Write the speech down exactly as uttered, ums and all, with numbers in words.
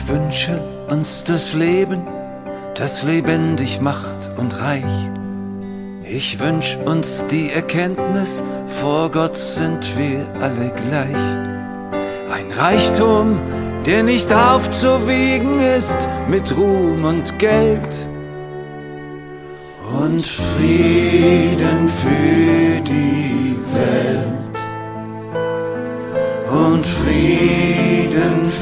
Ich wünsche uns das Leben, das lebendig macht und reich. Ich wünsch uns die Erkenntnis, vor Gott sind wir alle gleich. Ein Reichtum, der nicht aufzuwiegen ist mit Ruhm und Geld. Und Frieden für die Welt. Und Frieden